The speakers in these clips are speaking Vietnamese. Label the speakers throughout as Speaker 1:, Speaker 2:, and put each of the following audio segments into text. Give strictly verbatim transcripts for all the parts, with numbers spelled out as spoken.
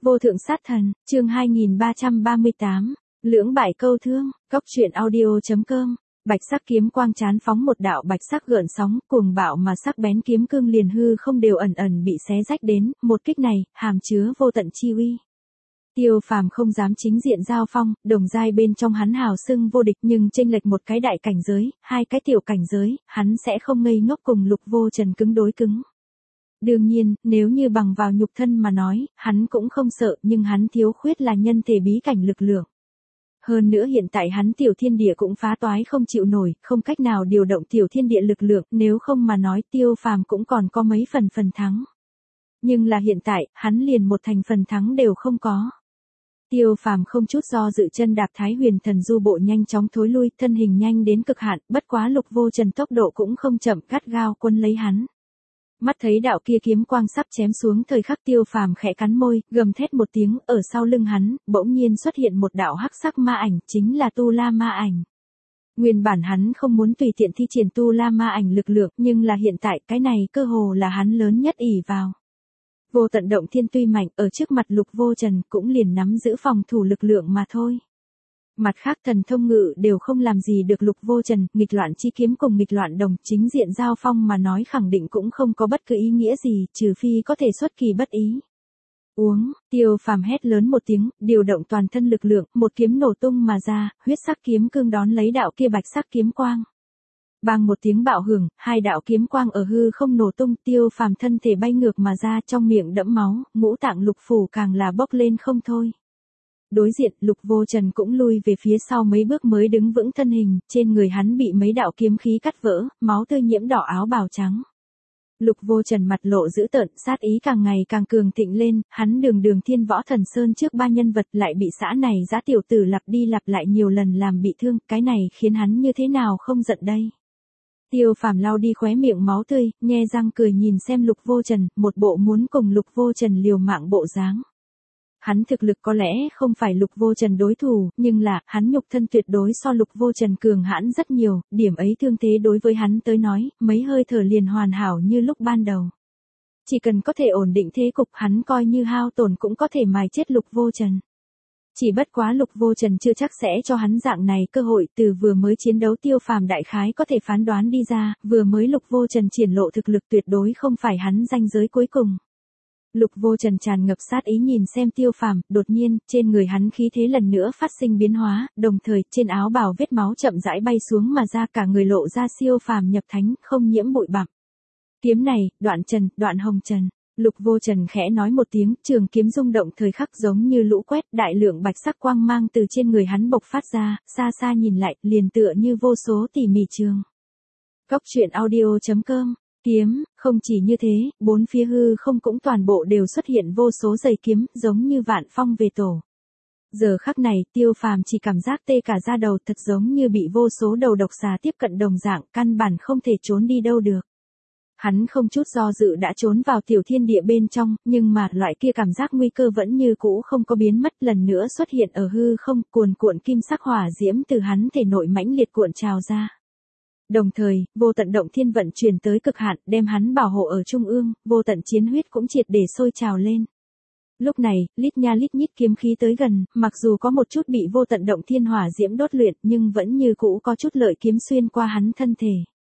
Speaker 1: Vô thượng sát thần, chương hai nghìn ba trăm ba mươi tám, lưỡng bại câu thương, cốc truyện audio.com. Bạch sắc kiếm quang chán phóng một đạo bạch sắc gợn sóng, cuồng bạo mà sắc bén kiếm cương liền hư không đều ẩn ẩn bị xé rách đến, một kích này, hàm chứa vô tận chi uy. Tiêu Phàm không dám chính diện giao phong, đồng giai bên trong hắn hào xưng vô địch nhưng chênh lệch một cái đại cảnh giới, hai cái tiểu cảnh giới, hắn sẽ không ngây ngốc cùng Lục Vô Trần cứng đối cứng. Đương nhiên, nếu như bằng vào nhục thân mà nói, hắn cũng không sợ, nhưng hắn thiếu khuyết là nhân thể bí cảnh lực lượng. Hơn nữa hiện tại hắn tiểu thiên địa cũng phá toái không chịu nổi, không cách nào điều động tiểu thiên địa lực lượng, nếu không mà nói Tiêu Phàm cũng còn có mấy phần phần thắng. Nhưng là hiện tại, hắn liền một thành phần thắng đều không có. Tiêu Phàm không chút do dự chân đạp Thái Huyền Thần Du bộ nhanh chóng thối lui, thân hình nhanh đến cực hạn, bất quá Lục Vô Trần tốc độ cũng không chậm, gắt gao quân lấy hắn. Mắt thấy đạo kia kiếm quang sắp chém xuống thời khắc Tiêu Phàm khẽ cắn môi, gầm thét một tiếng, ở sau lưng hắn, bỗng nhiên xuất hiện một đạo hắc sắc ma ảnh, chính là Tu La ma ảnh. Nguyên bản hắn không muốn tùy tiện thi triển Tu La ma ảnh lực lượng, nhưng là hiện tại cái này cơ hồ là hắn lớn nhất ỷ vào. Vô tận động thiên tuy mạnh, ở trước mặt Lục Vô Trần cũng liền nắm giữ phòng thủ lực lượng mà thôi. Mặt khác thần thông ngự đều không làm gì được Lục Vô Trần, nghịch loạn chi kiếm cùng nghịch loạn đồng, chính diện giao phong mà nói khẳng định cũng không có bất cứ ý nghĩa gì, trừ phi có thể xuất kỳ bất ý. Uống, Tiêu Phàm hét lớn một tiếng, điều động toàn thân lực lượng, một kiếm nổ tung mà ra, huyết sắc kiếm cương đón lấy đạo kia bạch sắc kiếm quang. Bang một tiếng bạo hưởng, hai đạo kiếm quang ở hư không nổ tung, Tiêu Phàm thân thể bay ngược mà ra, trong miệng đẫm máu, ngũ tạng lục phủ càng là bốc lên không thôi. Đối diện, Lục Vô Trần cũng lui về phía sau mấy bước mới đứng vững thân hình, trên người hắn bị mấy đạo kiếm khí cắt vỡ, máu tươi nhiễm đỏ áo bào trắng. Lục Vô Trần mặt lộ dữ tợn, sát ý càng ngày càng cường thịnh lên, hắn đường đường Thiên Võ Thần Sơn trước ba nhân vật lại bị xã này dã tiểu tử lặp đi lặp lại nhiều lần làm bị thương, cái này khiến hắn như thế nào không giận đây. Tiêu Phàm lau đi khóe miệng máu tươi, nhe răng cười nhìn xem Lục Vô Trần, một bộ muốn cùng Lục Vô Trần liều mạng bộ dáng. Hắn thực lực có lẽ không phải Lục Vô Trần đối thủ, nhưng là, hắn nhục thân tuyệt đối so Lục Vô Trần cường hãn rất nhiều, điểm ấy thương thế đối với hắn tới nói, mấy hơi thở liền hoàn hảo như lúc ban đầu. Chỉ cần có thể ổn định thế cục, hắn coi như hao tổn cũng có thể mài chết Lục Vô Trần. Chỉ bất quá Lục Vô Trần chưa chắc sẽ cho hắn dạng này cơ hội, từ vừa mới chiến đấu Tiêu Phàm đại khái có thể phán đoán đi ra, vừa mới Lục Vô Trần triển lộ thực lực tuyệt đối không phải hắn ranh giới cuối cùng. Lục Vô Trần tràn ngập sát ý nhìn xem Tiêu Phàm, đột nhiên, trên người hắn khí thế lần nữa phát sinh biến hóa, đồng thời, trên áo bào vết máu chậm rãi bay xuống mà ra, cả người lộ ra siêu phàm nhập thánh, không nhiễm bụi bặm. Kiếm này, Đoạn Trần, Đoạn Hồng Trần. Lục Vô Trần khẽ nói một tiếng, trường kiếm rung động thời khắc giống như lũ quét, đại lượng bạch sắc quang mang từ trên người hắn bộc phát ra, xa xa nhìn lại, liền tựa như vô số tỉ mỉ trường. Cốc truyện audio.com. Kiếm, không chỉ như thế, bốn phía hư không cũng toàn bộ đều xuất hiện vô số dây kiếm, giống như vạn phong về tổ. Giờ khắc này, Tiêu Phàm chỉ cảm giác tê cả da đầu, thật giống như bị vô số đầu độc xà tiếp cận đồng dạng, căn bản không thể trốn đi đâu được. Hắn không chút do dự đã trốn vào tiểu thiên địa bên trong, nhưng mà loại kia cảm giác nguy cơ vẫn như cũ không có biến mất, lần nữa xuất hiện ở hư không, cuồn cuộn kim sắc hỏa diễm từ hắn thể nội mãnh liệt cuộn trào ra. Đồng thời, vô tận động thiên vận chuyển tới cực hạn, đem hắn bảo hộ ở trung ương, vô tận chiến huyết cũng triệt để sôi trào lên. Lúc này, lít nha lít nhít kiếm khí tới gần, mặc dù có một chút bị vô tận động thiên hỏa diễm đốt luyện, nhưng vẫn như cũ có chút lợi kiếm xuyên qua hắn thân thể.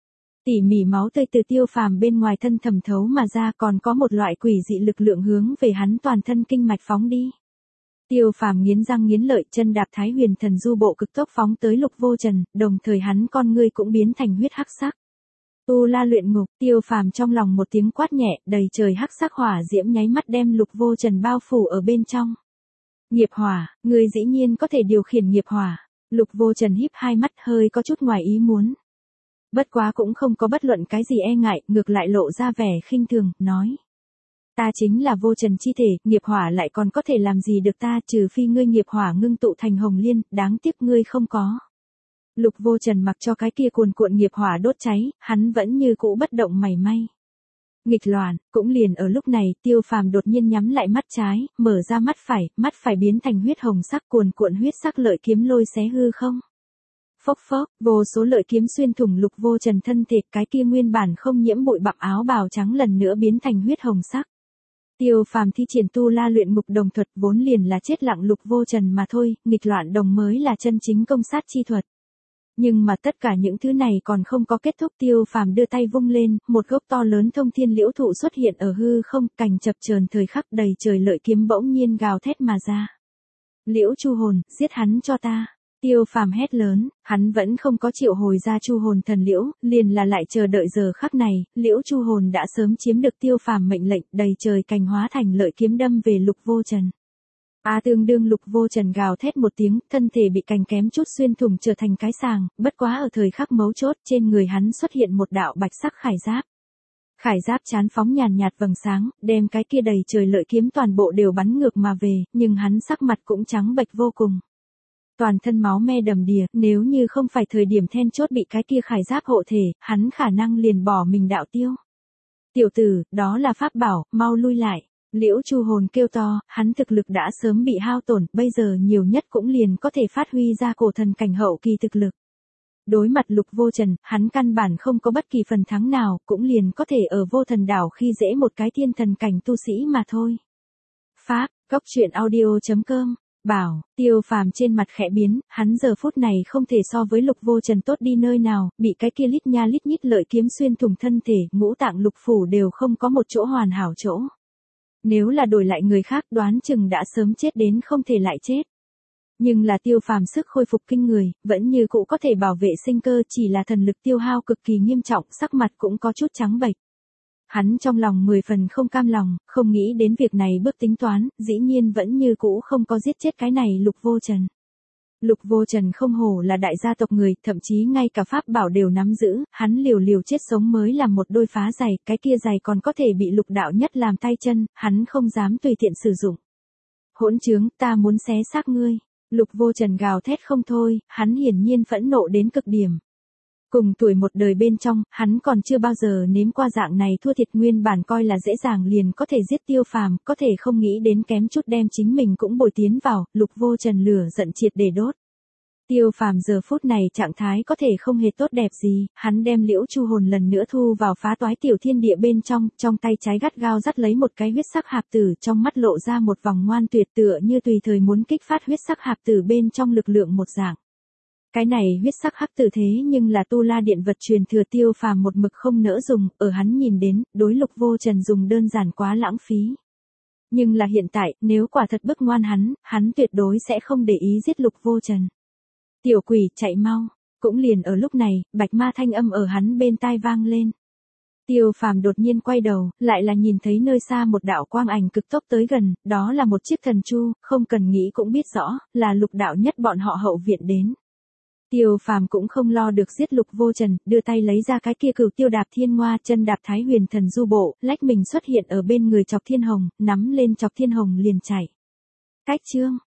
Speaker 1: Tỉ mỉ máu tươi từ Tiêu Phàm bên ngoài thân thẩm thấu mà ra, còn có một loại quỷ dị lực lượng hướng về hắn toàn thân kinh mạch phóng đi. Tiêu Phàm nghiến răng nghiến lợi, chân đạp Thái Huyền Thần Du bộ cực tốc phóng tới Lục Vô Trần, đồng thời hắn con ngươi cũng biến thành huyết hắc sắc. Tu La luyện ngục, Tiêu Phàm trong lòng một tiếng quát nhẹ, đầy trời hắc sắc hỏa diễm nháy mắt đem Lục Vô Trần bao phủ ở bên trong. Nghiệp hỏa, người dĩ nhiên có thể điều khiển nghiệp hỏa. Lục Vô Trần híp hai mắt, hơi có chút ngoài ý muốn. Bất quá cũng không có bất luận cái gì e ngại, ngược lại lộ ra vẻ khinh thường, nói. Ta chính là Vô Trần chi thể, nghiệp hỏa lại còn có thể làm gì được ta, trừ phi ngươi nghiệp hỏa ngưng tụ thành hồng liên, đáng tiếc ngươi không có. Lục Vô Trần mặc cho cái kia cuồn cuộn nghiệp hỏa đốt cháy, hắn vẫn như cũ bất động mảy may. Nghịch loạn, cũng liền ở lúc này, Tiêu Phàm đột nhiên nhắm lại mắt trái, mở ra mắt phải, mắt phải biến thành huyết hồng sắc, cuồn cuộn huyết sắc lợi kiếm lôi xé hư không. Phốc phốc, vô số lợi kiếm xuyên thủng Lục Vô Trần thân thể, cái kia nguyên bản không nhiễm bụi bặm áo bào trắng lần nữa biến thành huyết hồng sắc. Tiêu Phàm thi triển tu la luyện ngục đồng thuật vốn liền là chết lặng Lục Vô Trần mà thôi, nghịch loạn đồng mới là chân chính công sát chi thuật. Nhưng mà tất cả những thứ này còn không có kết thúc, Tiêu Phàm đưa tay vung lên, một gốc to lớn thông thiên liễu thụ xuất hiện ở hư không, cành chập chờn thời khắc đầy trời lợi kiếm bỗng nhiên gào thét mà ra. Liễu Chu hồn, giết hắn cho ta. Tiêu Phàm hét lớn, hắn vẫn không có triệu hồi ra Chu hồn thần liễu, liền là lại chờ đợi giờ khắc này, Liễu Chu hồn đã sớm chiếm được Tiêu Phàm mệnh lệnh, đầy trời cành hóa thành lợi kiếm đâm về Lục Vô Trần. A tương đương Lục Vô Trần gào thét một tiếng, thân thể bị cành kém chút xuyên thủng trở thành cái sàng, bất quá ở thời khắc mấu chốt, trên người hắn xuất hiện một đạo bạch sắc khải giáp. Khải giáp chán phóng nhàn nhạt vầng sáng, đem cái kia đầy trời lợi kiếm toàn bộ đều bắn ngược mà về, nhưng hắn sắc mặt cũng trắng bệch vô cùng. Toàn thân máu me đầm đìa, nếu như không phải thời điểm then chốt bị cái kia khải giáp hộ thể, hắn khả năng liền bỏ mình đạo tiêu. Tiểu tử, đó là pháp bảo, mau lui lại. Liễu Chu hồn kêu to, hắn thực lực đã sớm bị hao tổn, bây giờ nhiều nhất cũng liền có thể phát huy ra cổ thần cảnh hậu kỳ thực lực. Đối mặt Lục Vô Trần, hắn căn bản không có bất kỳ phần thắng nào, cũng liền có thể ở Vô Thần đảo khi dễ một cái thiên thần cảnh tu sĩ mà thôi. Pháp, Cốc Truyện Audio chấm com, bảo, Tiêu Phàm trên mặt khẽ biến, hắn giờ phút này không thể so với Lục Vô Trần tốt đi nơi nào, bị cái kia lít nha lít nhít lợi kiếm xuyên thủng thân thể, ngũ tạng lục phủ đều không có một chỗ hoàn hảo chỗ. Nếu là đổi lại người khác đoán chừng đã sớm chết đến không thể lại chết. Nhưng là Tiêu Phàm sức khôi phục kinh người, vẫn như cũ có thể bảo vệ sinh cơ, chỉ là thần lực tiêu hao cực kỳ nghiêm trọng, sắc mặt cũng có chút trắng bệch. Hắn trong lòng mười phần không cam lòng, không nghĩ đến việc này bước tính toán, dĩ nhiên vẫn như cũ không có giết chết cái này Lục Vô Trần. Lục Vô Trần không hổ là đại gia tộc người, thậm chí ngay cả pháp bảo đều nắm giữ, hắn liều liều chết sống mới làm một đôi phá giày, cái kia giày còn có thể bị Lục đạo nhất làm tay chân, hắn không dám tùy tiện sử dụng. Hỗn trướng, ta muốn xé xác ngươi. Lục Vô Trần gào thét không thôi, hắn hiển nhiên phẫn nộ đến cực điểm. Cùng tuổi một đời bên trong, hắn còn chưa bao giờ nếm qua dạng này thua thiệt, nguyên bản coi là dễ dàng liền có thể giết Tiêu Phàm, có thể không nghĩ đến kém chút đem chính mình cũng bồi tiến vào, Lục Vô Trần lửa giận triệt để đốt. Tiêu Phàm giờ phút này trạng thái có thể không hề tốt đẹp gì, hắn đem Liễu Chu hồn lần nữa thu vào phá toái tiểu thiên địa bên trong, trong tay trái gắt gao dắt lấy một cái huyết sắc hạp tử, trong mắt lộ ra một vòng ngoan tuyệt tựa như tùy thời muốn kích phát huyết sắc hạp tử bên trong lực lượng một dạng. Cái này huyết sắc hắc tử thế nhưng là tu la điện vật truyền thừa, Tiêu Phàm một mực không nỡ dùng, ở hắn nhìn đến, đối Lục Vô Trần dùng đơn giản quá lãng phí. Nhưng là hiện tại, nếu quả thật bức ngoan hắn, hắn tuyệt đối sẽ không để ý giết Lục Vô Trần. Tiểu quỷ, chạy mau. Cũng liền ở lúc này, bạch ma thanh âm ở hắn bên tai vang lên. Tiêu Phàm đột nhiên quay đầu, lại là nhìn thấy nơi xa một đạo quang ảnh cực tốc tới gần, đó là một chiếc thần chu, không cần nghĩ cũng biết rõ, là Lục đạo nhất bọn họ hậu viện đến. Tiêu Phàm cũng không lo được giết Lục Vô Trần, đưa tay lấy ra cái kia Cửu Tiêu Đạp Thiên Ngoa, chân đạp Thái Huyền Thần Du Bộ, lách mình xuất hiện ở bên người Chọc Thiên Hồng, nắm lên Chọc Thiên Hồng liền chạy. Cách chương